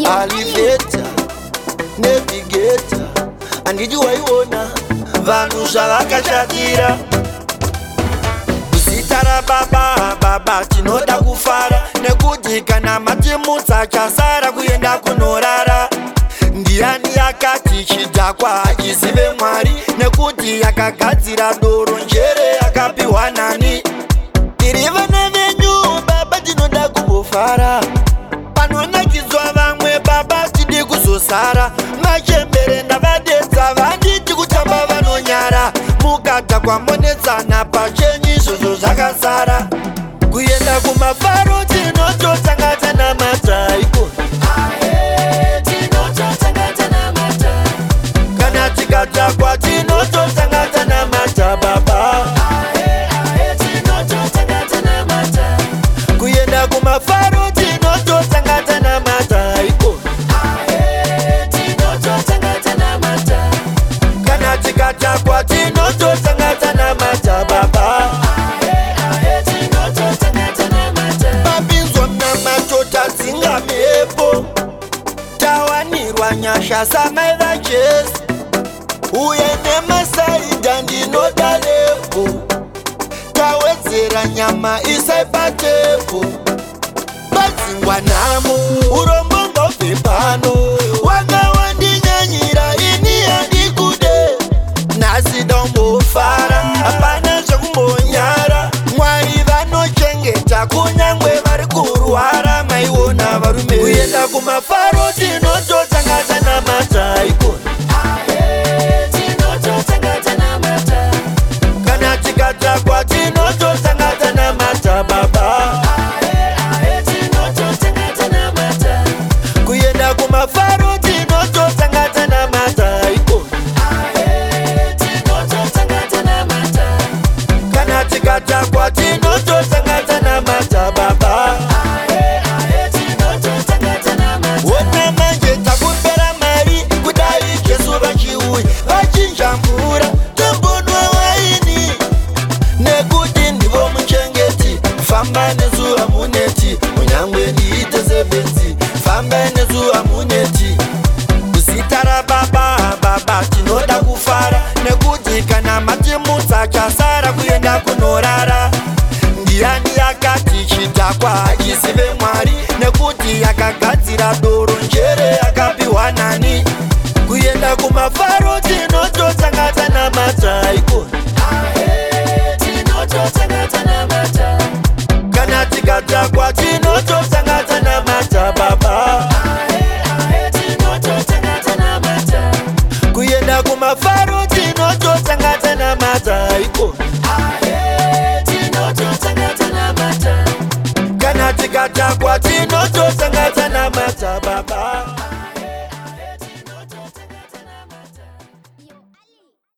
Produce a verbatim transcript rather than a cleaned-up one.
Alligator, navigator, andiji waiona vanhu zvavakashatira. Kusitara baba baba tinoda kufara, nekuti kana matimutsa chasara kuenda kunorara. Ndiani yakati chidhakwa achizive Mwari, nekuti yakagadzira doro njere yakapiwa nani. Tiri vana venyu baba tinoda kumbofara, panonakidzwa vamwe baba tidi kuzosara. Machembere ndavadedza vanditi kutamba vanonyara, mukadhakwa monetsana pachenyu izvozvo zvakasara. Kuenda kumafaro tinototangata namataiko, kana tikadhakwa tinototangata namata baba. Kuenda kumafaro tinototangata namataiko, kana tikadhakwa tinototangata namata baba. Papinzwa mnamato tadzinga mhepo, tawanirwa nyasha samai vaJesu, uye nemasaidha ndinoda lepo, tawedzera nyama isai patepo. Badzingwa nhamo urombo ngobve pano, wanga wandinyanyira ini handikude. Nhasi dombofara hapana zvekumbonyara, Mwari vanochengeta kunyangwe vari kurwara. Maiona varume, kuenda kumafaro tinototangata namataiko, kana tikadhakwa tinototangata namata baba. Kuenda kumafaro tinototangata namataiko, kana tikadhakwa tinototangata namata baba. Ona manje takupera mari kudai Jesu vachiuya vachinja mvura tombonwa waini, nekuti ndivo muchengeti. Famba nezuva muneti, munyangwe ndiite sebenzi, famba nezuva muneti. Kusitara baba baba tinoda kufara, nekuti kana matimutsa chasara kuenda kunorara. Ndiani yakati chidhakwa achizive Mwari, nekuti yakagadzira doro njere yakapiwa nani. Kuenda kumafaro tinototangata namataiko, kana tikadhakwa tinototangata namata baba. Kuenda kumafaro tinototangata namataiko, kana tikadhakwa tinototangata